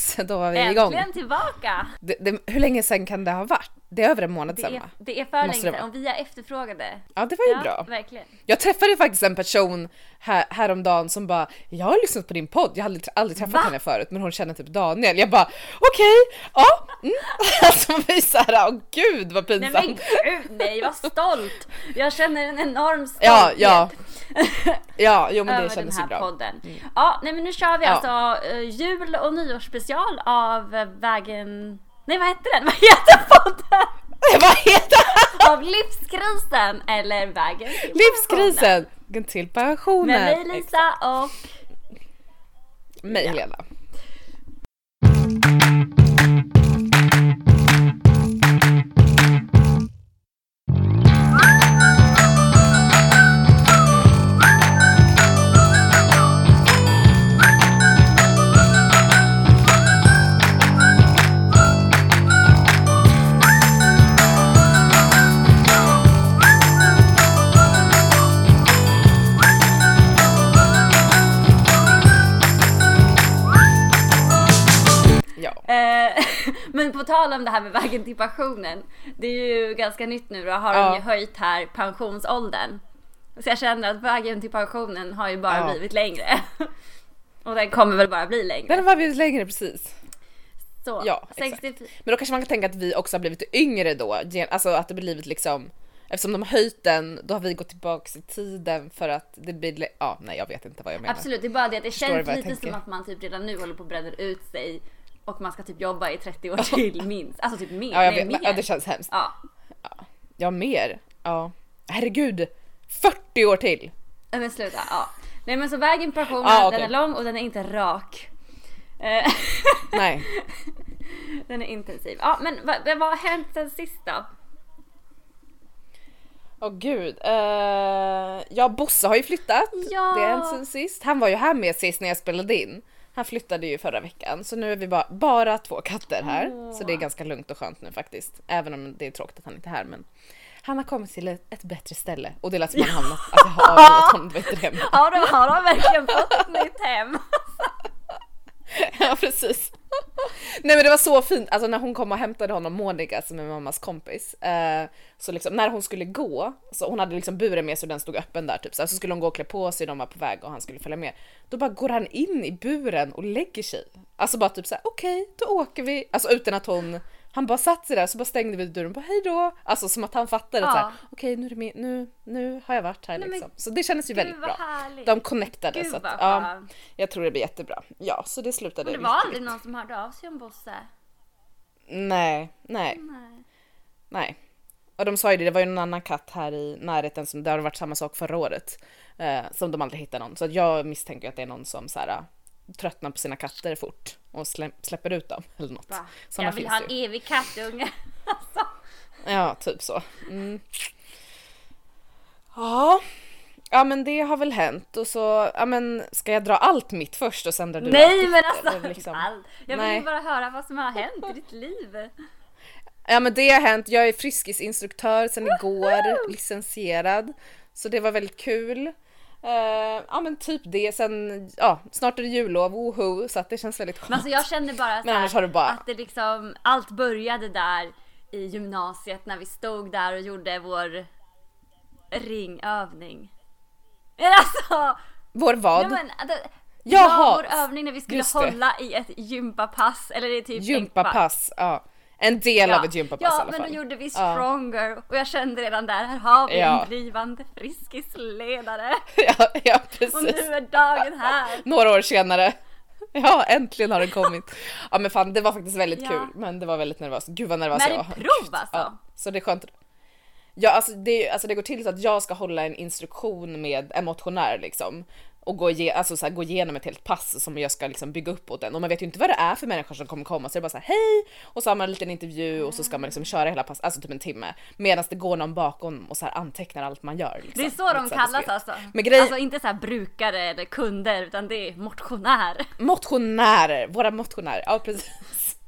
Yes, då var vi igång. Äntligen tillbaka! Hur länge sedan kan det ha varit? Det är över en månad sedan, va? Det är för länge sedan, och vi är efterfrågade. Ja, det var ju bra. Verkligen. Jag träffade faktiskt en person häromdagen som bara, jag har lyssnat på din podd, jag har aldrig träffat henne förut, men hon känner typ Daniel. Jag bara, okej, ja. Alltså vi såhär, åh gud vad pinsamt. Nej men gud, nej, vad stolt. Jag känner en enorm stolthet. Ja, jo men det över kändes den ju bra. här podden. Ja, nej men nu kör vi alltså jul- och nyårsspecial av vägen... Nej, vad heter den? Vad heter podden? Vad heter Av livskrisen eller vägen till livskrisen? Vägen till pensionen. Med mig Lisa och mig Helena. Men på tal om det här med vägen till pensionen, det är ju ganska nytt nu, då har de ju höjt här pensionsåldern. Så jag känner att vägen till pensionen har ju bara blivit längre. Och den kommer väl bara bli längre. Den har bara blivit längre, precis. Så, ja, 60... Men då kanske man kan tänka att vi också har blivit yngre då. Alltså att det blivit liksom, eftersom de har höjt den, då har vi gått tillbaka i tiden för att det blir... Ja, nej jag vet inte vad jag menar. Absolut, det är bara det att det känns lite som att man typ redan nu håller på att bränna ut sig. Och man ska typ jobba i 30 år till minst. Alltså typ mer. Ja, jag vet. Ja, det känns hemskt. Ja, mer. Ja. Herregud. 40 år till. Men sluta, Nej men så vägen på pensionen, den är lång och den är inte rak. Nej. Den är intensiv. Ja, men vad har hänt sen sist då? Gud. Bosse har ju flyttat. Det har hänt sen sist. Han var ju här med sist när jag spelade in. Han flyttade ju förra veckan. Så nu är vi bara 2 katter här. Så det är ganska lugnt och skönt nu faktiskt. Även om det är tråkigt att han inte är här. Men han har kommit till ett bättre ställe. Och det lät som han hamnat att jag har avgjort honom till ett hem. Ja, de har verkligen fått ett nytt hem. Ja, precis. Nej men det var så fint. Alltså när hon kom och hämtade honom, Monica som är mammas kompis. Så liksom när hon skulle gå, så hon hade liksom buren med sig och den stod öppen där typ. Så skulle hon gå och klä på sig, de var på väg och han skulle följa med. Då bara går han in i buren och lägger sig. Alltså bara typ så här: okej, då åker vi. Alltså utan att han bara satt sig där, så bara stängde vi dörren på hej då. Alltså som att han fattade att så här: okej, nu är det med, nu har jag varit här liksom. Så det kändes ju väldigt bra. Härligt. De connectade så att jag tror det blir jättebra. Ja, så det slutade. Men det var aldrig någon som hörde av sig om Bosse. Nej. Och de sa ju det var ju en annan katt här i närheten som det har varit samma sak förra året. Som de aldrig hittade någon. Så jag misstänker att det är någon som så här tröttnar på sina katter fort och släpper ut dem eller något. Jag vill ha en evig kattunge. Ja, typ så. Ja, men det har väl hänt. Och så, ska jag dra allt mitt först och sen drar du allt? Nej, men alltså liksom. allt. Jag vill ju bara höra vad som har hänt i ditt liv. Ja, men det har hänt. Jag är friskisinstruktör sen igår, licensierad. Så det var väldigt kul. Men typ det. Sen, snart är det jullov, woho, så att det känns väldigt skönt. Men alltså jag känner bara, men annars har du bara att det liksom, allt började där i gymnasiet när vi stod där och gjorde vår ringövning. Alltså, vår vad? Nej, men, vår övning när vi skulle hålla i ett gympapass. Eller det är typ gympapass, en del av ett gympapass i alla fall. Ja, men då gjorde vi stronger. Och jag kände redan där, här har vi en blivande friskisledare. Ja, precis. Och nu är dagen här. Några år senare. Ja, äntligen har den kommit. Ja, men fan, det var faktiskt väldigt kul. Men det var väldigt nervöst. Gud vad nervös jag var. Men prov alltså. Ja, så det är skönt. Ja, alltså det går till så att jag ska hålla en instruktion med en motionär liksom. Och gå igenom ett helt pass som jag ska liksom bygga upp åt den. Och man vet ju inte vad det är för människor som kommer komma. Så det är bara så här, hej! Och så har man en liten intervju och så ska man liksom köra hela pass, alltså typ en timme. Medan det går någon bakom och så här antecknar allt man gör. Liksom. Det är så de kallas alltså. Alltså inte så här brukare eller kunder, utan det är motionär. Motionärer, våra motionärer, ja precis.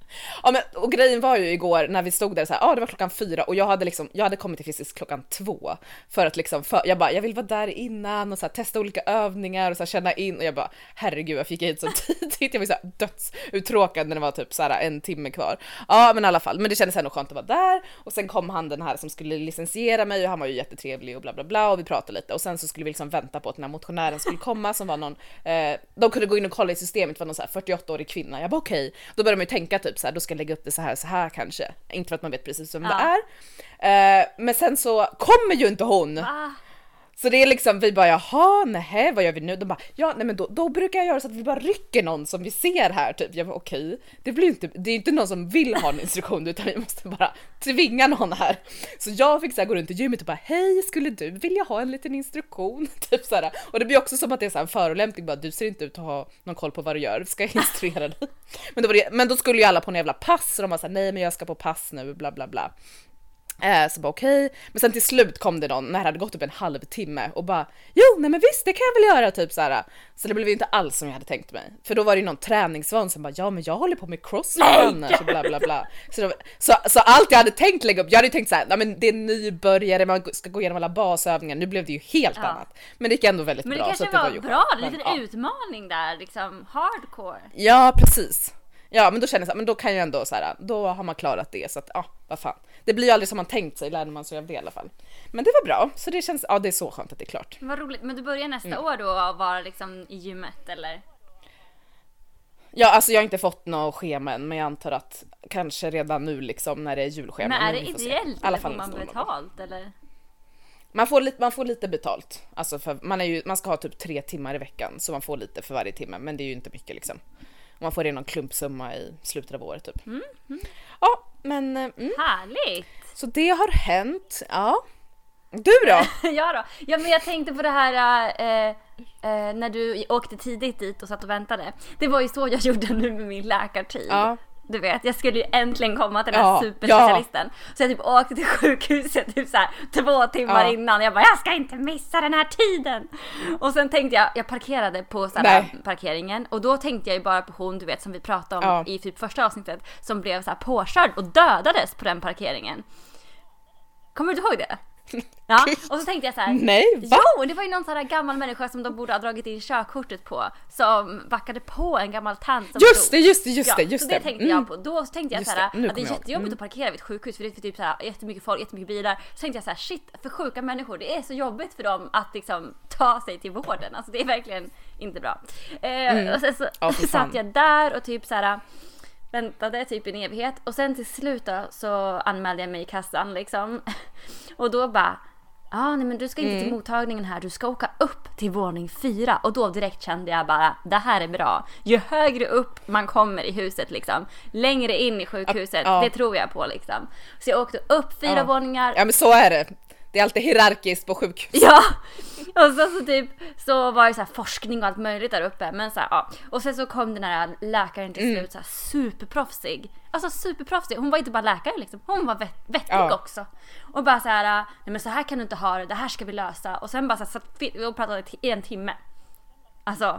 Ja, men, och grejen var ju igår när vi stod där så här, det var 4:00 och jag hade kommit till fysiskt 2:00 för att liksom, jag vill vara där innan och så här, testa olika övningar och så här, känna in, och jag bara, herregud, jag fick hit så tidigt, jag var så här dödsuttråkad när det var typ så här 1 timme kvar. Ja, men i alla fall, men det kändes ändå skönt att vara där, och sen kom han den här som skulle licensiera mig och han var ju jättetrevlig och bla bla bla, och vi pratade lite, och sen så skulle vi liksom vänta på att den här motionären skulle komma som var någon, de kunde gå in och kolla i systemet, var någon så här 48-årig kvinna. Jag bara okej. Då börjar man ju tänka typ så här, då ska jag lägga upp det så här kanske. Inte för att man vet precis vem det är. Men sen så kommer ju inte hon. Så det är liksom, vi bara jaha, nej, vad gör vi nu? De bara, nej men då brukar jag göra så att vi bara rycker någon som vi ser här typ. Jag bara okej, det är inte någon som vill ha en instruktion, utan vi måste bara tvinga någon här. Så jag fick så här gå runt i gymmet och bara, hej, skulle du vilja ha en liten instruktion? Typ så här. Och det blir också som att det är så här en förolämpning, bara du ser inte ut att ha någon koll på vad du gör, ska jag instruera dig? Men då skulle ju alla på en jävla pass, och de var så här, nej men jag ska på pass nu, bla bla bla. Så bara okej. Men sen till slut kom det någon när det hade gått upp en halvtimme och bara, nej men visst, det kan jag väl göra typ så här. Så det blev ju inte alls som jag hade tänkt mig. För då var det ju någon träningsvan som bara, men jag håller på med crossfit annars och bla bla bla. Så allt jag hade tänkt lägga upp, jag hade tänkt så här, nej men det är nybörjare, man ska gå igenom alla basövningar. Nu blev det ju helt annat. Men det gick ändå väldigt bra. Men det kanske så var ju bra, en liten utmaning där, liksom hardcore. Ja, precis. Ja, men då känner jag så här, men då kan jag ändå så här, då har man klarat det, så att vad fan. Det blir ju aldrig som man tänkt sig, lärde man sig av det i alla fall. Men det var bra, så det känns, det är så skönt att det är klart. Vad roligt, men du börjar nästa år då att vara liksom i gymmet, eller? Ja, alltså jag har inte fått några scheman, men jag antar att kanske redan nu liksom när det är julschema. Men är det ideellt eller får man betalt, eller? Man får lite betalt, alltså för man ska ha typ 3 timmar i veckan, så man får lite för varje timme, men det är ju inte mycket liksom. Man får någon klumpsumma i slutet av året typ. Ja, men härligt. Så det har hänt. Ja. Du då? Ja, men jag tänkte på det här när du åkte tidigt dit och satt och väntade. Det var ju så jag gjorde nu med min läkartid. Ja. Du vet, jag skulle ju äntligen komma till den här superspecialisten. Så jag typ åkte till sjukhuset typ så här 2 timmar innan. Jag bara, jag ska inte missa den här tiden. Och sen tänkte jag parkerade på så här parkeringen. Och då tänkte jag ju bara på hon, du vet, som vi pratade om i typ första avsnittet, som blev så här påkörd och dödades på den parkeringen. Kommer du ihåg det? Ja, och så tänkte jag så här. Nej, va? Jo, det var ju någon sån här gammal människa som de borde ha dragit in körkortet på, som backade på en gammal tant som Just det. Så det tänkte jag på. Då tänkte jag så här att det är jättejobbigt att parkera vid ett sjukhus, för det är typ så här jättemycket folk, jättemycket bilar. Så tänkte jag så här, shit, för sjuka människor, det är så jobbigt för dem att liksom ta sig till vården. Alltså det är verkligen inte bra. Och sen så satt jag där och typ så här väntade typ en evighet, och sen till slut då, så anmälde jag mig i kassan liksom. Och då bara, nej men du ska inte till mottagningen här, du ska åka upp till våning 4. Och då direkt kände jag bara, det här är bra. Ju högre upp man kommer i huset liksom, längre in i sjukhuset, det tror jag på liksom. Så jag åkte upp 4 våningar. Ja, men så är det. Det är alltid hierarkiskt på sjukhus. Ja, och så var det så här forskning och allt möjligt där uppe. Men så här, och sen så kom den här läkaren till slut så här superproffsig. Alltså superproffsig. Hon var inte bara läkare liksom. Hon var vettig också. Och bara så här, nej men så här kan du inte ha det. Det här ska vi lösa. Och sen bara så här, satt vi och pratade i 1 timme. Alltså,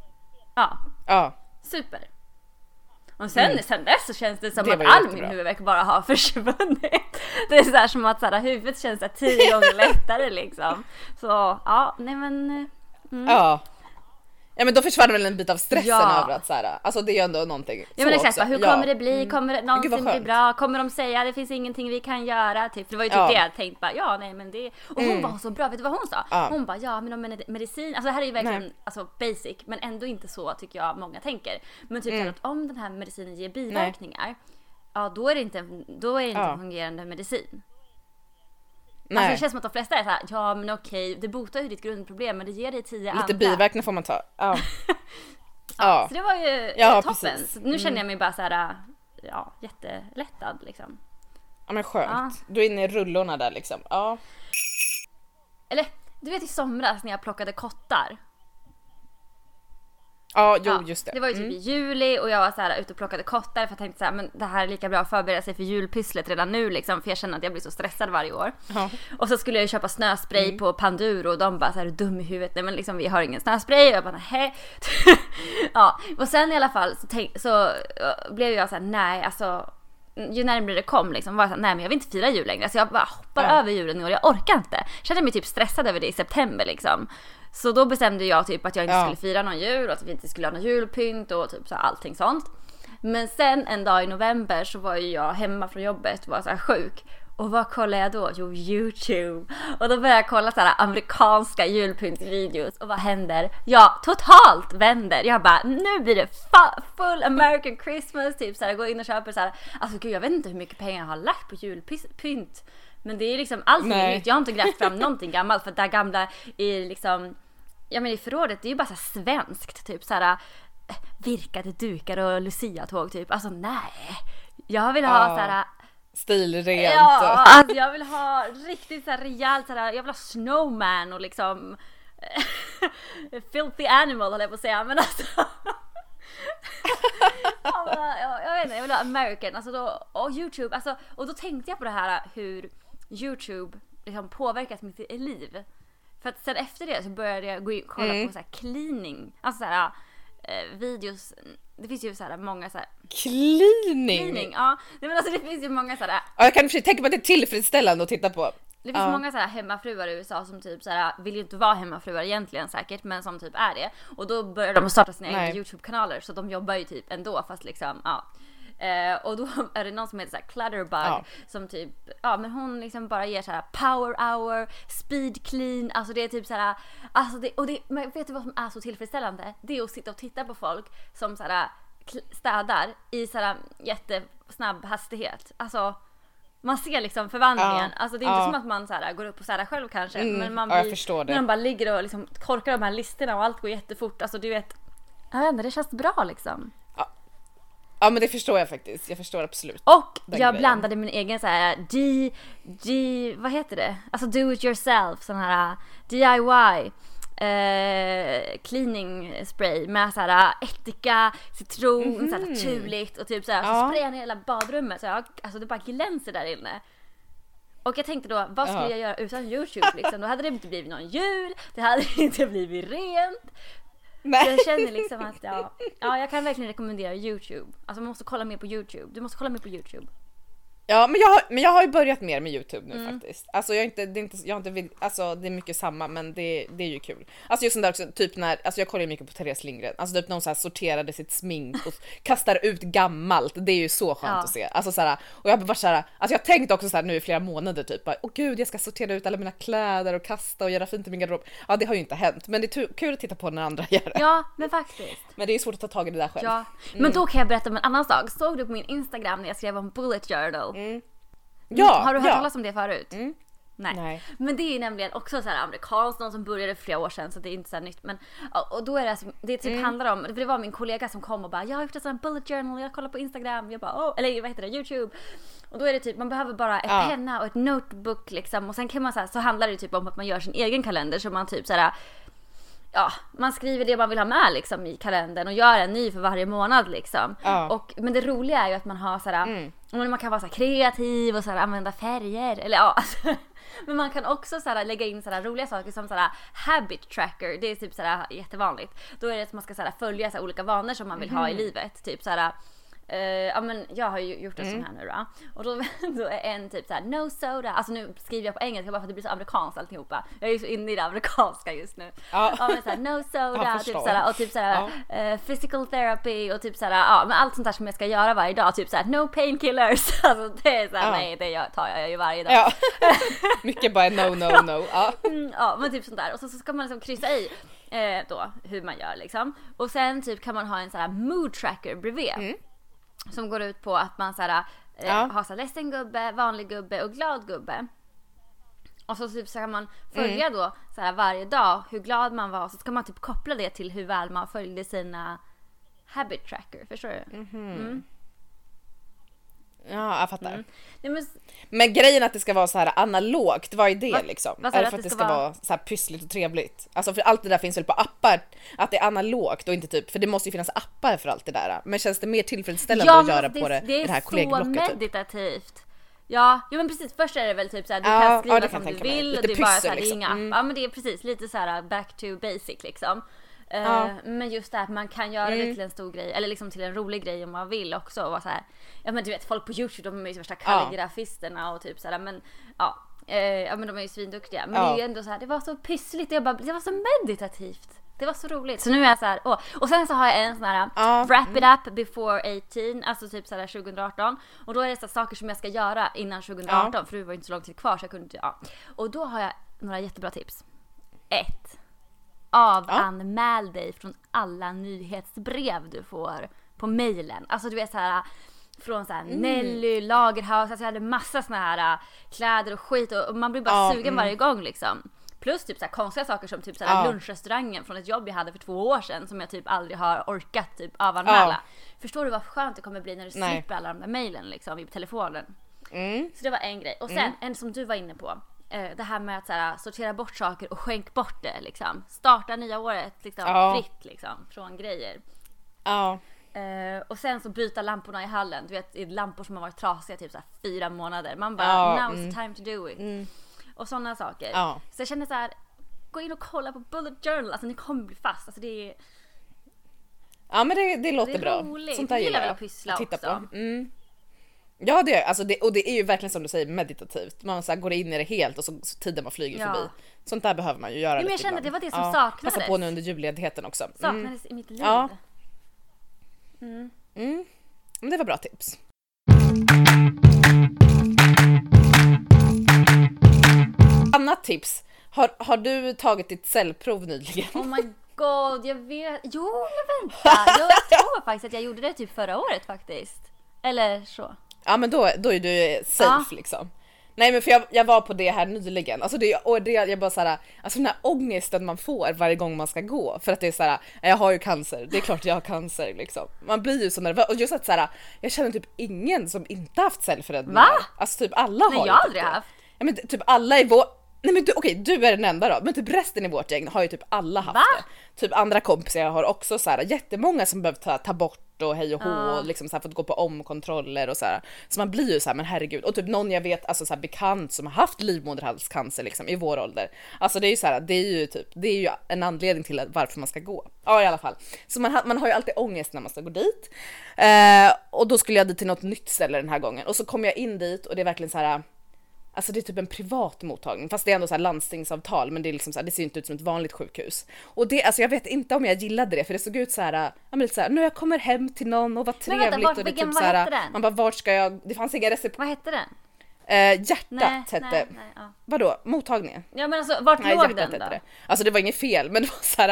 super. Och sen dess så känns det som det att all min huvudvärk bara har försvunnit. Det är så här som att så här, huvudet känns så här 10 gånger lättare liksom. Så, nej men... Ja, men då försvann väl en bit av stressen över att så här, alltså det är ju ändå någonting. Ja, men exakt, hur kommer det bli? Kommer det någonsin bli bra? Kommer de säga det finns ingenting vi kan göra? Typ. Det var ju typ det jag tänkte bara, nej men det... Och hon var så bra, vet du vad hon sa? Hon bara, men om medicin, alltså det här är ju verkligen alltså basic, men ändå inte så tycker jag många tänker. Men typ att om den här medicinen ger biverkningar, då är det inte en fungerande medicin. Alltså det känns som att de flesta är såhär, men okej, det botar ju ditt grundproblem, men det ger dig 10 andra. Lite biverkningar får man ta. Så det var ju toppen. Så nu känner jag mig bara såhär, jättelättad liksom. Ja, men skönt. Du är inne i rullorna där liksom. Ja. Eller, du vet i somras när jag plockade kottar. Ja, jo, just det. Det var ju typ i juli och jag var så här ute och plockade kottar för jag tänkte så här, men det här är lika bra att förbereda sig för julpysslet redan nu liksom, för jag känner att jag blir så stressad varje år. Ja. Och så skulle jag ju köpa snöspray på Panduro och de bara så här, är du dum i huvudet? Nej men liksom vi har ingen snöspray och jag bara nej. Ja, och sen i alla fall så blev jag så här, nej alltså ju närmare det kom liksom var jag så här, nej men jag vill inte fira jul längre. Så jag bara hoppar över julen i år, jag orkar inte. Kände mig typ stressad över det i september liksom. Så då bestämde jag typ att jag inte skulle fira någon jul och att vi inte skulle ha någon julpynt och typ så allting sånt. Men sen en dag i november så var ju jag hemma från jobbet och var så här sjuk. Och vad kollade jag då? Jo, YouTube. Och då började jag kolla så här amerikanska julpyntsvideos. Och vad händer? Jag totalt vänder. Jag bara, nu blir det full American Christmas. Typ så här, gå in och köpa så här. Alltså gud, jag vet inte hur mycket pengar jag har lagt på julpynt. Men det är liksom allting nytt. Jag har inte grävt fram någonting gammalt. För det där gamla är liksom, ja men i förrådet, det är ju bara så här svenskt. Typ så här virkade dukar och Lucia-tåg typ. Alltså nej. Jag vill ha så här stilrent. Ja, alltså jag vill ha riktigt så här rejält så här, jag vill ha snowman och liksom filthy animal håller jag på att säga, men alltså jag vet inte, jag vill ha American alltså då, och YouTube, alltså, och då tänkte jag på det här hur YouTube liksom påverkat mitt liv. För att sen efter det så började jag gå in och kolla på så här cleaning, alltså så här videos. Det finns ju så här många så här cleaning. Ja, nej men alltså det finns ju många så här. Ja, jag kan tänka på att det är tillfredsställande att titta på. Det finns många så här hemmafruar i USA som typ så här vill ju inte vara hemmafruar egentligen säkert, men som typ är det. Och då börjar de starta sina egna YouTube-kanaler, så de jobbar ju typ ändå fast liksom och då är det någon som heter så här Clutterbug som typ men hon liksom bara ger så här power hour, speed clean, alltså det är typ så här, alltså men vet du vad som är så tillfredsställande? Det är att sitta och titta på folk som så här städar i så här jättesnabb hastighet. Alltså man ser liksom förvandlingen. Alltså det är inte som att man så här går upp och städar själv kanske, men man blir, jag förstår det. När man bara ligger och liksom korkar de här listorna och allt går jättefort. Alltså du vet, jag vet inte, det känns bra liksom. Ja, men det förstår jag faktiskt. Jag förstår absolut. Och jag blandade min egen så här vad heter det? Alltså do it yourself, sån här DIY cleaning spray med så här ättika, citron, så här naturligt och typ så här, så sprayar hela badrummet så alltså det bara glänser där inne. Och jag tänkte då, vad skulle jag göra utan YouTube liksom? Då hade det inte blivit någon jul, det hade inte blivit rent. Nej. Jag känner liksom att jag kan verkligen rekommendera YouTube. Alltså man måste kolla mer på YouTube. Du måste kolla mer på YouTube. Ja, men jag har ju börjat mer med YouTube nu faktiskt. Alltså jag har inte alltså det är mycket samma, men det är ju kul. Alltså just den där också, typ när, alltså jag kollar ju mycket på Therese Lindgren. Alltså typ någon så här sorterade sitt smink och kastar ut gammalt. Det är ju så skönt att se. Alltså så här, och jag har bara så här, alltså jag tänkte också så här nu i flera månader typ, åh gud, jag ska sortera ut alla mina kläder och kasta och göra fint i min garderob. Ja, det har ju inte hänt, men det är kul att titta på när andra gör det. Ja, men faktiskt. Men det är svårt att ta tag i det där själv. Ja, men då kan jag berätta om en annan sak. Såg du på min Instagram när jag skrev om bullet journal? Ja, har du hört talas om det förut? Nej. Men det är nämligen också så här amerikanskt, någon som började för flera år sedan, så det är inte så här nytt. Men, och då är det typ handlar om, för det var min kollega som kom och bara, jag har gjort en sån bullet journal, jag kollar på Instagram, jag bara, eller vad heter det, YouTube. Och då är det typ, man behöver bara ett penna och ett notebook liksom, och sen kan man så handlar det typ om att man gör sin egen kalender, så man typ så här, man skriver det man vill ha med liksom i kalendern och gör en ny för varje månad liksom. Men det roliga är ju att man har såhär, man kan vara så kreativ och så använda färger eller alltså. Men man kan också så lägga in så roliga saker som så habit tracker. Det är typ så jättevanligt. Då är det att man ska så följa så olika vanor som man vill ha i livet, typ så men jag har ju gjort en sån här nu då. Och då är en typ såhär no soda. Alltså nu skriver jag på engelska bara för att det blir så amerikanskt alltihopa. Jag är ju så inne i det amerikanska just nu. Men såhär no soda typ såhär, och typ såhär physical therapy och typ såhär men allt sånt där som jag ska göra varje dag, typ såhär no painkillers. Alltså det är såhär nej, det tar jag ju varje dag. Mycket bara no. Men typ sånt där. Och så ska man liksom kryssa i då hur man gör liksom. Och sen typ kan man ha en sån här mood tracker bredvid. Som går ut på att man såhär, har så ledsen gubbe, vanlig gubbe och glad gubbe. Och så typ så kan man följa då såhär varje dag hur glad man var. Så ska man typ koppla det till hur väl man följde sina habit tracker. Förstår du? Ja, jag fattar. Nej, men grejen att det ska vara så här analogt, vad är det liksom? Vad är det för att det ska vara så här pyssligt och trevligt? Alltså för allt det där finns väl på appar, att det är analogt och inte typ, för det måste ju finnas appar för allt det där. Men känns det mer tillfredsställande att göra på det här kollegblocket? Det är så meditativt. Ja, men precis. Först är det väl typ såhär, du kan skriva som du vill och det är bara såhär, det är inga appar. Ja, men det är precis lite såhär back to basic liksom. Men just det här att man kan göra det till en stor grej, eller liksom till en rolig grej om man vill också, och vara så här, ja men du vet, folk på YouTube, de är ju värsta kalligrafisterna och typ såhär, men men de är ju svinduktiga, men det är ju ändå så här, det var så pyssligt, det var så meditativt, det var så roligt, så nu är jag så här, och sen så har jag en sån här wrap it up before 18, alltså typ så här 2018, och då är det så saker som jag ska göra innan 2018, för det var ju inte så lång tid kvar så jag kunde inte, och då har jag några jättebra tips. 1. Avanmäl dig från alla nyhetsbrev du får på mejlen. Alltså du vet så här, från så här Nelly, Lagerhaus, alltså jag hade massa såna här kläder och skit, och man blir bara sugen varje gång liksom. Plus typ så här konstiga saker som typ så här lunchrestaurangen från ett jobb jag hade för 2 år sedan som jag typ aldrig har orkat typ avanmäla. Förstår du vad skönt det kommer bli när du slipper alla de där mejlen liksom i telefonen. Så det var en grej. Och sen en som du var inne på, det här med att så här, sortera bort saker och skänk bort det liksom. Starta nya året liksom, fritt liksom, från grejer. Och sen så byta lamporna i hallen. Du vet, lampor som har varit trasiga typ så här 4 månader. Man bara, now's the time to do it. Och sådana saker. Så jag känner så här, gå in och kolla på Bullet Journal. Alltså ni kommer bli fast. Alltså det är... Ja, men det låter bra. Roligt. Sånt där gillar jag att pyssla titta också. På. Ja, det är, alltså och det är ju verkligen som du säger meditativt. Man så här, går in i det helt och så tiden bara flyger förbi. Sånt där behöver man ju göra. Men jag kände det var det som saknades. Passa på nu under julledigheten också. Saknades i mitt liv. Men det var bra tips. Annat tips. Har du tagit ditt cellprov nyligen? Oh my god, jag vet. Jo, men vänta. Jag tror faktiskt att jag gjorde det typ förra året faktiskt. Eller så. Ja, men då är du safe liksom. Nej, men för jag var på det här nyligen. Alltså jag bara så här, alltså den här ångesten man får varje gång man ska gå, för att det är så här, jag har ju cancer. Det är klart jag har cancer liksom. Man blir ju så nervös, och just att så här, jag känner typ ingen som inte haft cellförändringar. Va? Alltså typ alla har. Nej, jag har aldrig haft. Ja, men typ alla i vår... Nej, men du är den enda då. Men typ resten i vårt gäng har ju typ alla haft det. Typ andra kompisar jag har också så här, jättemånga som behöver ta bort och hej och hå och liksom så här, fått gå på omkontroller och så här. Så man blir ju så här, men herregud. Och typ någon jag vet, alltså så här, bekant som har haft livmoderhalscancer liksom i vår ålder. Alltså det är ju så här, det är ju en anledning till varför man ska gå. Ja, i alla fall. Så man har ju alltid ångest när man ska gå dit. Och då skulle jag dit till något nytt ställe den här gången. Och så kom jag in dit och det är verkligen så här... Alltså det är typ en privat mottagning, fast det är ändå så här landstingsavtal, men det är liksom så här, det ser inte ut som ett vanligt sjukhus. Och det, alltså jag vet inte om jag gillade det, för det såg ut så här, ja men lite så här, nu jag kommer hem till någon och vad trevligt. Men vänta, och det typ så här, man bara, vart ska jag, det fanns inga recept. Vad hette den? Hjärtat hette. Ja. Vadå? Mottagningen? Ja, men alltså vart låg den då? Det. Alltså det var inget fel, men det var så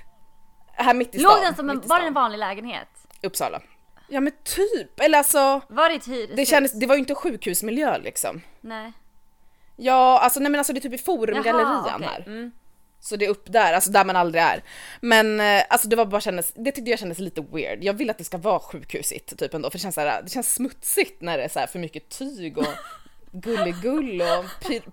här mitt i stan. Låg den som var det en vanlig lägenhet? Uppsala. Ja men typ, eller alltså var det ett hyreshus? Det var ju inte sjukhusmiljö liksom. Nej. Ja, alltså nej, men alltså det är typ i Forumgallerian här. Så det är upp där, alltså där man aldrig är. Men alltså det var bara det tyckte jag kändes lite weird. Jag vill att det ska vara sjukhusigt typ ändå, för det känns smutsigt när det är så här för mycket tyg och gulligull och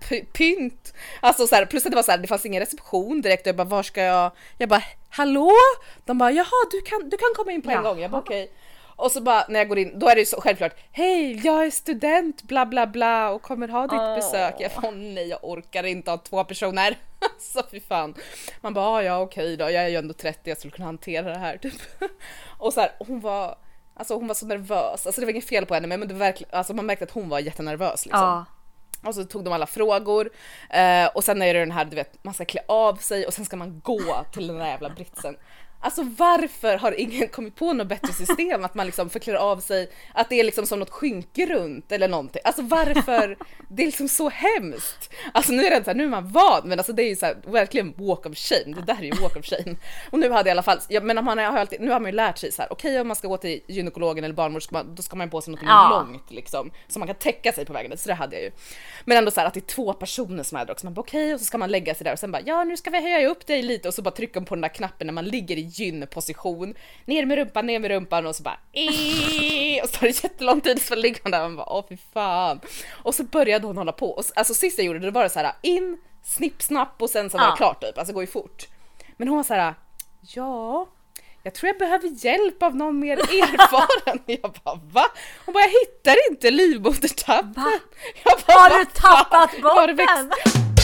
pynt. Alltså så här, plus att det var så här, det fanns ingen reception direkt och jag bara, var ska jag bara, hallå? De bara, jaha, du kan komma in på en gång. Jag bara, okej. Och så bara när jag går in, då är det ju så självklart, hej, jag är student, bla bla bla, och kommer ha ditt besök. Jag bara, nej, jag orkar inte ha 2 personer. Så fy fan. Man bara, ja okej då, jag är ju ändå 30, jag skulle kunna hantera det här typ. Och så här, hon var så nervös. Alltså det var inget fel på henne, men det var verkligen, alltså man märkte att hon var jättenervös liksom. Och så tog de alla frågor, och sen är det den här, du vet, man ska klä av sig och sen ska man gå till den där jävla britsen. Alltså varför har ingen kommit på något bättre system att man liksom förklarar av sig, att det är liksom som något skynke runt eller någonting. Alltså varför? Det är liksom så hemskt. Alltså nu är det så här, nu är man van, men alltså det är ju så här, verkligen walk of shame. Det där är ju walk of shame. Och nu hade jag i alla fall, men nu har man ju lärt sig så här, okej, om man ska gå till gynekologen eller barnmorskan, då ska man på sig något långt liksom, så man kan täcka sig på vägen. Så det hade jag ju. Men ändå så här, att det är 2 personer som är där också. Man bara okej, och så ska man lägga sig där och sen bara, ja nu ska vi höja upp dig lite, och så bara trycka på den där knappen när man ligger i gynposition. Ner med rumpan och så bara och så tar det jättelång tid så ligger man där och man bara, åh fy fan. Och så började hon hålla på. Och, alltså sist jag gjorde det var det så här in, snipp, snapp och sen så var det klart typ. Alltså går ju fort. Men hon var så här, ja, jag tror jag behöver hjälp av någon mer erfaren. Jag bara, va? Hon bara, jag hittar inte livmodertappen. Jag bara, har du tappat bort den?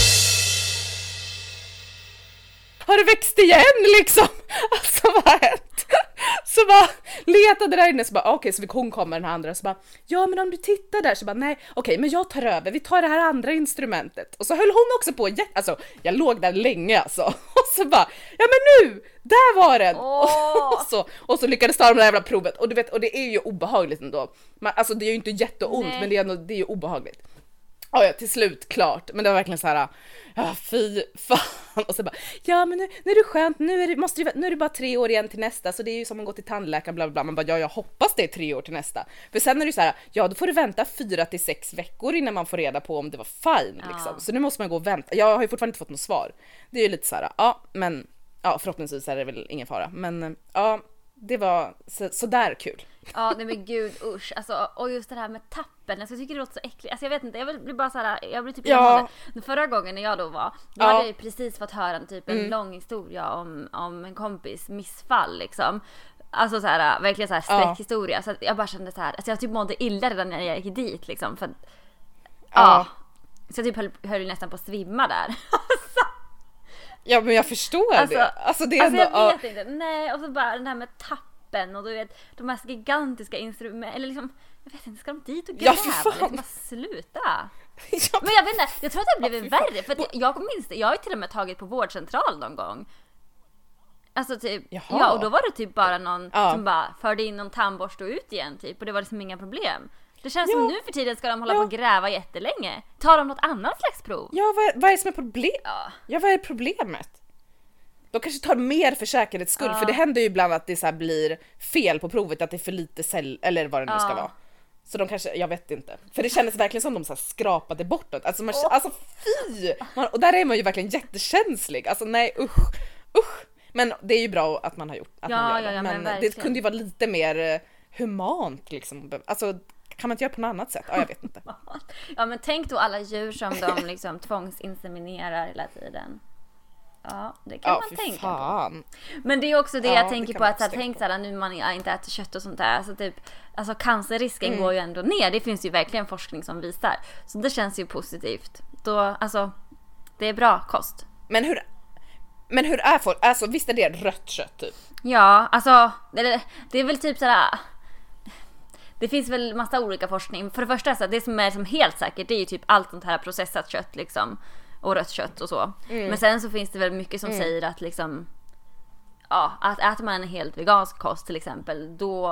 Har det växt igen liksom? Alltså vad har hänt? Så bara letade där inne så bara okej, så hon kommer den här andra så bara ja men om du tittar där så bara nej okej, men jag tar över, vi tar det här andra instrumentet. Och så höll hon också på, alltså jag låg där länge alltså. Och så bara ja men nu, där var den. Och så lyckades ta det jävla provet. Och du vet, och det är ju obehagligt ändå. Alltså det är ju inte jätteont men det är ju obehagligt. Ja, till slut klart. Men det var verkligen så här, ja fy fan. Och så bara, ja men nu är det skönt, nu är det bara 3 år igen till nästa. Så det är ju som att gå till tandläkaren, bla bla bla. Man bara, ja jag hoppas det är 3 år till nästa. För sen är det ju så här, ja då får du vänta 4 till 6 veckor innan man får reda på om det var fine liksom. Så nu måste man gå och vänta. Jag har ju fortfarande inte fått något svar. Det är ju lite så här, ja men ja förhoppningsvis är det väl ingen fara. Men ja, det var så där kul. Ja, nej men gud, usch. Alltså, och just det här med tappen. Alltså, jag tycker det låter så äckligt. Alltså jag vet inte, jag blir bara så här, jag blir typ förra gången när jag då hade jag precis fått höra en lång historia om en kompis missfall liksom. Alltså så här, verkligen så här skräckhistoria. Så att jag bara kände så här, alltså jag typ mådde illa redan när jag gick dit liksom. För så jag typ höll nästan på att svimma där. Ja, men jag förstår det. Alltså det är ändå, jag vet inte. Nej, och så bara den här med tappen och du vet de här gigantiska instrumenten eller liksom jag vet inte, ska de dit och gräva? Liksom bara sluta. Men jag vet inte, jag tror att det har blivit värre för att jag har ju till och med tagit på vårdcentral någon gång. Alltså typ, ja, och då var det typ bara någon som bara förde in någon tandborste och ut igen typ och det var liksom inga problem. Det känns som nu för tiden ska de hålla på och gräva jättelänge. Tar de något annat slags prov? Ja, vad är det som är problem? Ja, vad är problemet? De kanske tar mer för säkerhets skull, för det händer ju ibland att det så här blir fel på provet, att det är för lite cell eller vad det nu ska vara. Så de kanske, jag vet inte. För det kändes verkligen som de så här skrapade bort det. Alltså, alltså fy! Och där är man ju verkligen jättekänslig. Alltså nej, usch. Men det är ju bra att man har gjort att man gör det. Men det kunde ju vara lite mer humant liksom. Alltså kan man inte göra på något annat sätt? Ja, jag vet inte. Ja, men tänk då alla djur som de liksom tvångsinseminerar hela tiden. Ja, det kan man tänka på. Men det är också det jag tänker på att tänk så här, nu man inte äter kött och sånt där så typ, alltså cancerrisken går ju ändå ner. Det finns ju verkligen forskning som visar. Så det känns ju positivt. Då, alltså, det är bra kost. Men hur är folk? Alltså visst är det rött kött typ? Ja, alltså det är väl typ sådär. Det finns väl massa olika forskning. För det första så det som är som helt säkert det är ju typ allt sånt här processat kött liksom och rött kött och så. Men sen så finns det väl mycket som säger att liksom att äter man en helt vegansk kost till exempel då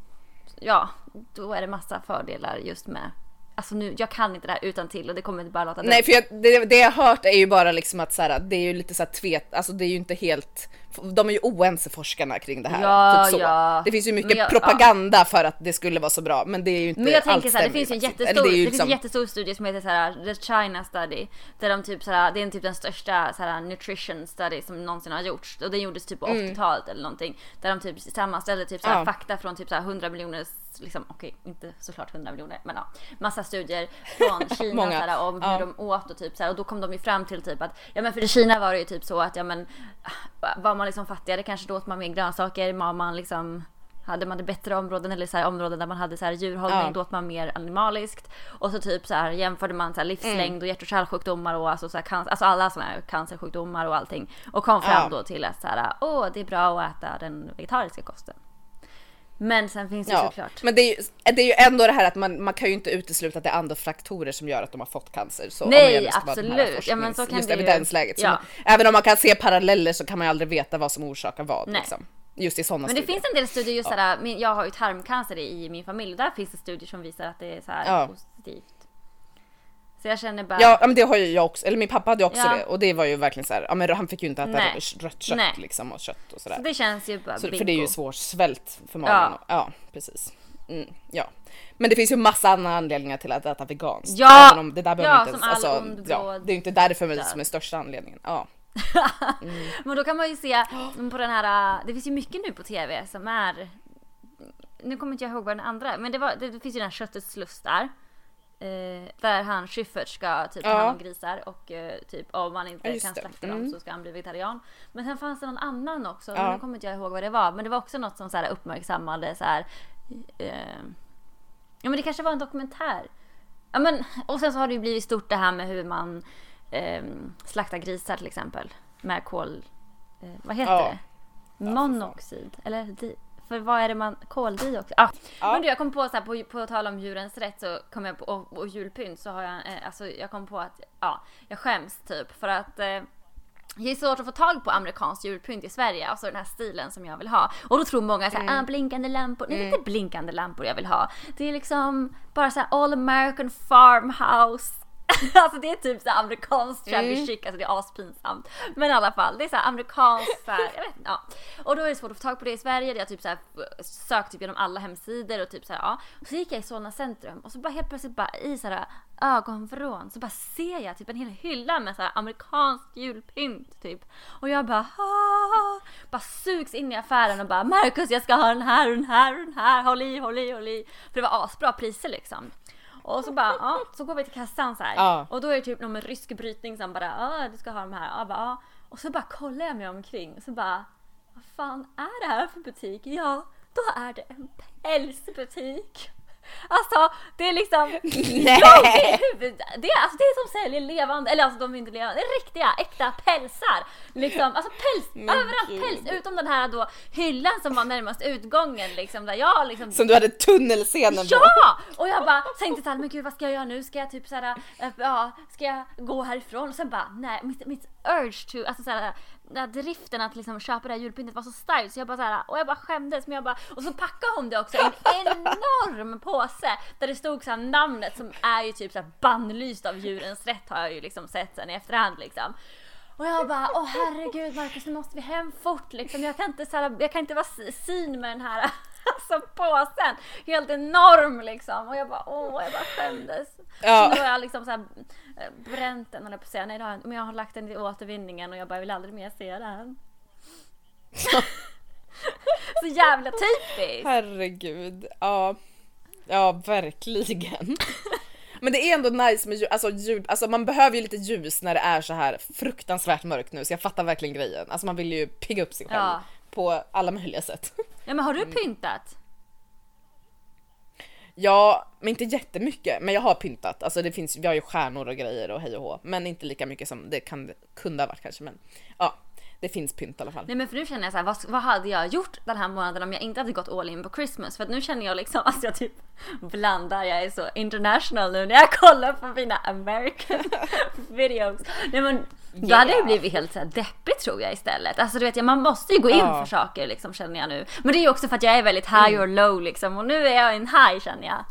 är det massa fördelar just med. Alltså nu, jag kan inte det här utan till och det kommer inte bara låta nej, för det jag har hört är ju bara liksom att så här, det är ju lite så här alltså det är ju inte helt, de är ju oense forskarna kring det här typ så. Det finns ju mycket propaganda för att det skulle vara så bra, men det är ju inte. Men jag tänker så här, det finns ju en jättestor studie som heter så här, The China Study, där de typ så här, det är typ den största så här nutrition study som någonsin har gjorts och den gjordes typ på 80-talet eller någonting, där de typ sammanställde typ så här fakta från typ så här 100 miljoner liksom, okej, inte såklart 100 miljoner, men massa studier från Kina såhär, om hur de åt och typ såhär, och då kom de ju fram till typ att ja men för i Kina var det ju typ så att ja men var man liksom fattigare kanske då åt man mer grönsaker, man liksom hade man det bättre områden eller så här, områden där man hade så här djurhållning då åt man mer animaliskt och så typ så här jämförde man så här livslängd och hjärt- och kärlsjukdomar och alltså så här alltså alla såna här cancersjukdomar och allting och kom fram då till att så här det är bra att äta den vegetariska kosten. Men sen finns det såklart. Men det är ju ändå det här att man kan ju inte utesluta att det är andra faktorer som gör att de har fått cancer. Så nej, absolut. Ja, men så kan just det evidensläget. Ja. Även om man kan se paralleller så kan man ju aldrig veta vad som orsakar vad. Liksom. Just i sådana studier. Men det finns en del studier just sådär, jag har ju tarmcancer i min familj. Där finns det studier som visar att det är så här positivt. Så jag känner bara... Ja, men det har ju jag också. Eller min pappa hade ju också det. Och det var ju verkligen så här, ja men han fick ju inte äta rött kött liksom och kött och sådär. Så det känns ju bara för det är ju svårt svält för magen. Ja, precis. Ja. Men det finns ju massa andra anledningar till att äta veganskt. Ja, även om det där behöver inte ens, som all ond bråd. det är ju inte därför som är största anledningen. Ja. Men då kan man ju se på den här, det finns ju mycket nu på tv som är, nu kommer inte jag ihåg vad den andra, men det finns ju den här Köttets lust där han Schyffert ska typ ta hand om grisar och typ om man inte kan slakta dem så ska han bli vegetarian. Men sen fanns det någon annan också, men nu kommer inte jag ihåg vad det var, men det var också något som så här uppmärksammade så här, ja men det kanske var en dokumentär. Ja men, och sen så har det ju blivit stort det här med hur man slaktar grisar till exempel med vad heter det? Monoxid eller för vad är det man koldioxid? Men du, jag kom på så här, på tal om djurens rätt så kom jag på och julpynt så har jag alltså jag kom på att jag skäms typ för att det är svårt att få tag på amerikansk julpynt i Sverige, alltså den här stilen som jag vill ha. Och då tror många så här, blinkande lampor. Nej, det är inte blinkande lampor jag vill ha. Det är liksom bara så här all American farmhouse. Alltså det är typ så här amerikanskt shabby chic, alltså det är aspinsamt. Men i alla fall, det är så här amerikanskt så här, jag vet inte, Och då är det svårt att få tag på det i Sverige. Jag typ så här sökt typ genom alla hemsidor och typ så här, Och så gick jag i Solna centrum och så bara helt plötsligt bara i så här ögonvrån så bara ser jag typ en hel hylla med så här amerikanskt julpynt typ. Och jag bara sugs in i affären och bara Marcus, jag ska ha den här och den här och den här. Håll i. För det var asbra priser liksom. Och så bara, så går vi till kassan så här. Och då är det typ någon rysk brytning som bara, du ska ha de här. Och så bara kollar jag mig omkring. Och så bara, vad fan är det här för butik? Ja, då är det en pälsbutik. Alltså, det är liksom det är som säljer levande, eller alltså de är inte levande, det är riktiga, äkta pälsar. Liksom, alltså päls, överallt päls, utom den här då hyllan som var närmast utgången liksom, där jag liksom... Som du hade tunnelscenen på. Ja! Och jag bara tänkte såhär, men gud vad ska jag göra nu? Ska jag typ såhär, ska jag gå härifrån? Och sen bara, nej, mitt urge to, alltså såhär, driften att liksom köpa det här julpyntet var så starkt så jag bara såhär, och jag bara skämdes, men jag bara, och så packade hon det också i en enorm påse där det stod såhär namnet som är ju typ såhär bannlyst av Djurens Rätt, har jag ju liksom sett sen i efterhand liksom. Och jag bara, herregud Marcus, nu måste vi hem fort liksom. Jag kan inte vara syn med den här alltså påsen, helt enorm liksom. Och jag bara skämdes. Så nu har jag liksom så här bränt den, eller på att säga, nej, men jag har lagt den i återvinningen och jag bara vill aldrig mer se den. Så jävla typiskt. Herregud, ja verkligen. Men det är ändå nice med alltså man behöver ju lite ljus när det är så här fruktansvärt mörkt nu, så jag fattar verkligen grejen. Alltså man vill ju pigga upp sig själv på alla möjliga sätt. Ja, men har du pyntat? Ja, men inte jättemycket, men jag har pyntat. Alltså vi har ju stjärnor och grejer och hej och hå, men inte lika mycket som det kunde ha varit kanske, men det finns pynt i alla fall. Nej, men för nu känner jag så här, vad hade jag gjort den här månaden om jag inte hade gått all in på Christmas? För att nu känner jag liksom, alltså jag typ blandar, jag är så international nu när jag kollar på mina American videos. Nej, men då hade jag blivit helt så här deppig tror jag istället. Alltså du vet, man måste ju gå in för saker liksom, känner jag nu. Men det är ju också för att jag är väldigt high or low liksom, och nu är jag en high, känner jag.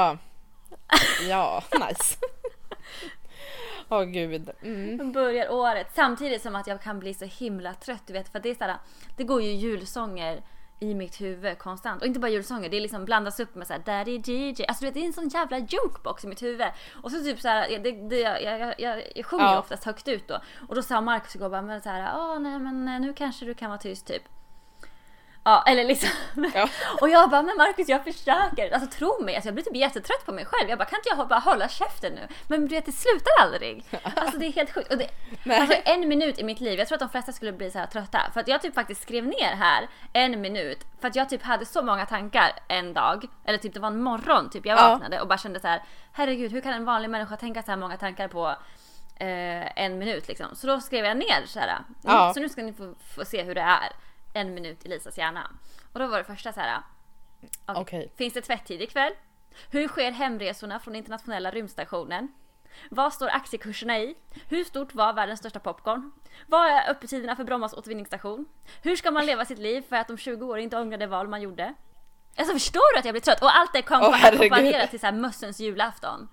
Ja, nice. Gud. Börjar året samtidigt som att jag kan bli så himla trött, du vet, för det är så här, det går ju julsånger i mitt huvud konstant, och inte bara julsånger, det är liksom blandas upp med så här Daddy DJ, alltså du vet, det är en sån jävla jukebox i mitt huvud, och så typ så här, jag sjunger oftast högt ut då, och då sa Marcus igår bara, men så här, nej men nu kanske du kan vara tyst typ. Ja, eller liksom. Och jag bara, men Marcus, jag försöker. Alltså tro mig, alltså, jag blir typ jättetrött på mig själv. Jag bara, kan inte jag bara hålla käften nu? Men du vet, det slutar aldrig. Alltså det är helt sjukt. Och alltså 1 minut i mitt liv, jag tror att de flesta skulle bli så här trötta. För att jag typ faktiskt skrev ner här 1 minut. För att jag typ hade så många tankar en dag. Eller typ det var en morgon typ jag vaknade och bara kände så här, herregud, hur kan en vanlig människa tänka så här många tankar på 1 minut liksom. Så då skrev jag ner så här. Så nu ska ni få se hur det är. 1 minut i Lisas hjärna. Och då var det första så här. Okay. Finns det tvätttid ikväll? Hur sker hemresorna från internationella rymdstationen? Vad står aktiekurserna i? Hur stort var världens största popcorn? Vad är öppettiderna för Brommas återvinningsstation? Hur ska man leva sitt liv för att om 20 år inte ångrar det val man gjorde? Alltså förstår du att jag blir trött? Och allt det kom att ackompanjera till så här mössens julafton.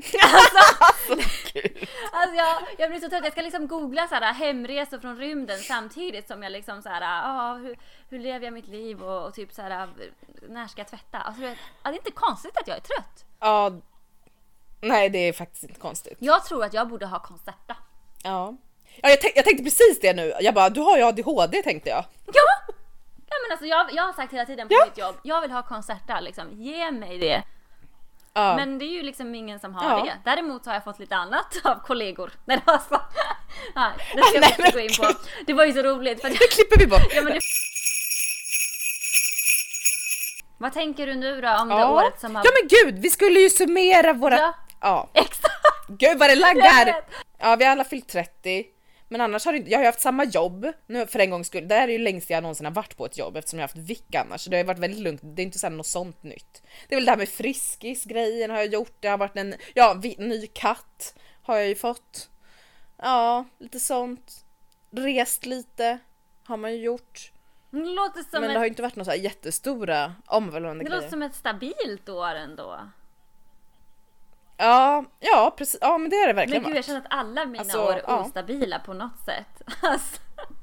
Alltså jag blir så trött. Jag ska liksom googla så här hemresor från rymden samtidigt som jag liksom så här hur lever jag mitt liv och typ så här när ska jag tvätta? Alltså det är inte konstigt att jag är trött. Nej, det är faktiskt inte konstigt. Jag tror att jag borde ha koncerta. Ja. Ja, jag tänkte precis det nu. Jag bara, du har ju ADHD, tänkte jag. Ja! Ja, men alltså jag har sagt hela tiden på mitt jobb, jag vill ha konserter liksom, ge mig det. Ja. Men det är ju liksom ingen som har det. Däremot har jag fått lite annat av kollegor. Nej, alltså. Nej, det ska vi inte gå in på. Det var ju så roligt. För det klipper vi bort. Ja, men Vad tänker du nu då om det året som har... Ja, men gud, vi skulle ju summera våra... Ja. Exakt. Gud, vad det laggar. Ja, vi har alla fyllt 30. Men annars har jag har ju haft samma jobb nu för en gångs skull. Det här är ju längst jag någonsin har varit på ett jobb, eftersom jag har haft vecka annars. Så det har varit väldigt lugnt. Det är inte så här något sånt nytt. Det är väl det här med Friskis-grejen har jag gjort. Det har varit en ny katt har jag ju fått. Ja, lite sånt. Rest lite har man ju gjort. Det låter som men det har ju inte varit några så här jättestora omvälvande grejer. Det låter som ett stabilt år ändå. Ja, precis. Ja, men det är det verkligen. Men gud, jag känner att alla mina år är ostabila på något sätt. Alltså.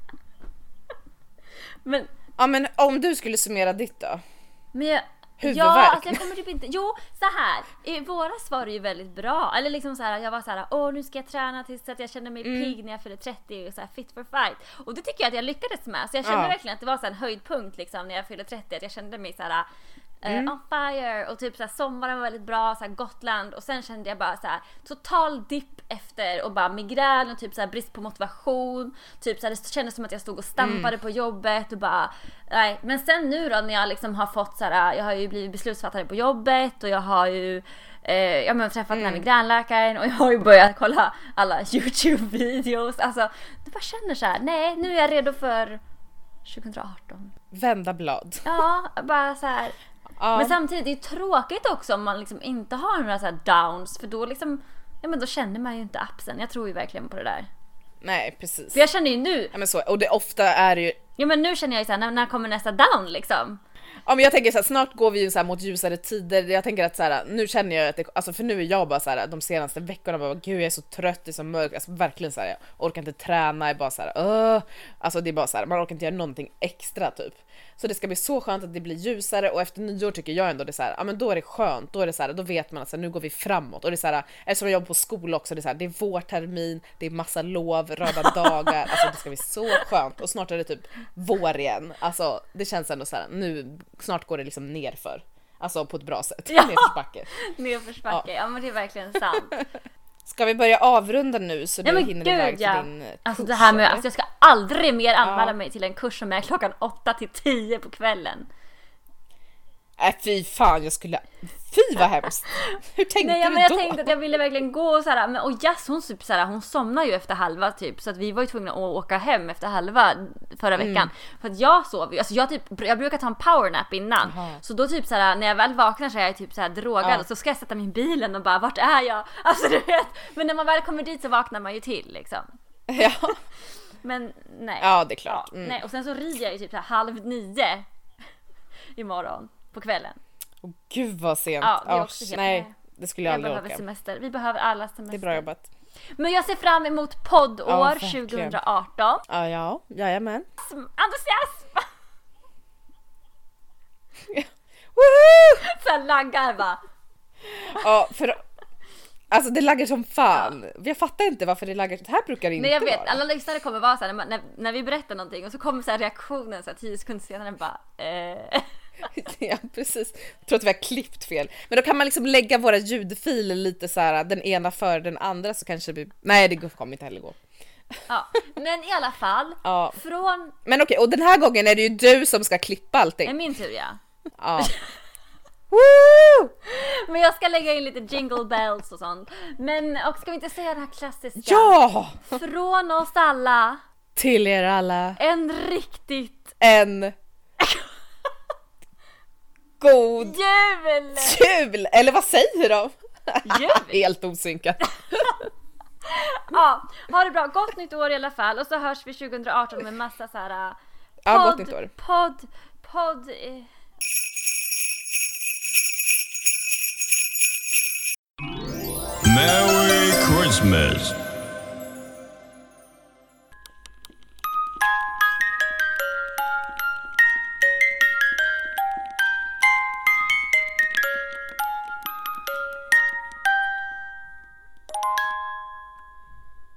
Men... Ja, men om du skulle summera ditt då? Men alltså jag kommer typ inte... Jo, så här. I våras var det ju väldigt bra. Eller liksom så här, jag var så här, nu ska jag träna tills att jag känner mig pigg när jag fyller 30 och så här fit for fight. Och det tycker jag att jag lyckades med. Så jag kände verkligen att det var så en höjdpunkt liksom när jag fyllde 30, att jag kände mig så här on fire, och typ så här, sommaren var väldigt bra, så här Gotland, och sen kände jag bara så här total dipp efter och bara migrän och typ så här brist på motivation, typ så här, det kändes som att jag stod och stampade på jobbet och bara nej. Men sen nu då när jag liksom har fått så här, jag har ju blivit beslutsfattare på jobbet och jag har ju jag har träffat den här migränläkaren och jag har ju börjat kolla alla YouTube-videos. Alltså, du bara känner så här, nej, nu är jag redo för 2018. Vända blad. Ja, bara så här. Ja. Men samtidigt är det tråkigt också om man liksom inte har några så här downs, för då liksom, men då känner man ju inte appsen. Jag tror ju verkligen på det där. Nej, precis. För jag känner ju nu. Ja, men så, och det ofta är ju. Ja, men nu känner jag ju så här, när kommer nästa down liksom? Ja, men jag tänker så här, snart går vi ju så här mot ljusare tider. Jag tänker att så här, nu känner jag att det, alltså för nu är jag bara så här, de senaste veckorna bara, gud, jag är så trött, det är så mörkt, alltså verkligen så här, jag orkar inte träna, jag bara så här, alltså det är bara så här, man orkar inte göra någonting extra typ. Så det ska bli så skönt att det blir ljusare, och efter nyår tycker jag ändå det är så här, ja men då är det skönt, då är det så här, då vet man att så här, nu går vi framåt, och det är så här, eftersom jag jobbar på skola också, det är så här, det är vårtermin, det är massa lov, röda dagar, alltså det ska bli så skönt, och snart är det typ vår igen, alltså det känns ändå så här, nu snart går det liksom nerför, alltså på ett bra sätt, nerförsbacke. Nerförsbacke, ja men det är verkligen sant. Ska vi börja avrunda nu så du hinner iväg till din kurs? Alltså det här med, alltså jag ska aldrig mer anmäla mig till en kurs som är klockan 8 till 10 på kvällen. Fy fan, fy vad hemskt. Hur tänkte Nej, du men jag då? tänkte att jag ville verkligen gå och såhär, men och Jess, hon typ såhär, hon somnar ju efter halva typ, så att vi var ju tvungna att åka hem efter halva förra veckan. För att jag sov ju, alltså jag brukar ta en powernap innan. Så då typ såhär, när jag väl vaknar så är jag typ såhär drogad, och så ska jag sätta mig i bilen och bara, vart är jag? Alltså du vet, men när man väl kommer dit så vaknar man ju till liksom. Ja. Men nej. Ja, det är klart. Nej, och sen så rider jag ju typ såhär 8:30 imorgon på kvällen. Gud vad sent. Ja, det är också helt nej, det skulle jag aldrig behöver orka. Semester. Vi behöver alla semester. Det är bra jobbat. Men jag ser fram emot poddår 2018. Ja, jajamän. Entusiasm! Woohoo! Så laggar va? Ja, för alltså det laggar som fan. Jag fattar inte varför det laggar. Det här brukar det inte. Nej, jag vet. Vara. Alla lyssnare kommer vara så här, när vi berättar någonting och så kommer så här reaktionen så här 10 sekunder senare bara Ja, precis. Jag tror att vi har klippt fel. Men då kan man liksom lägga våra ljudfiler lite så här, den ena för den andra, så kanske vi... Nej, det kommer inte heller gå. Ja, men i alla fall från... Men okej, och den här gången är det ju du som ska klippa allting. Det är min tur, ja. Ja. Woo! Men jag ska lägga in lite jingle bells och sånt. Men, och ska vi inte säga det här klassiska? Ja! Från oss alla. Till er alla. En god jul! Eller vad säger de? Jul! Helt osynkat. Ja, ha det bra. Gott nytt år i alla fall. Och så hörs vi 2018 med massa så här gott nytt år. Podd Merry Christmas.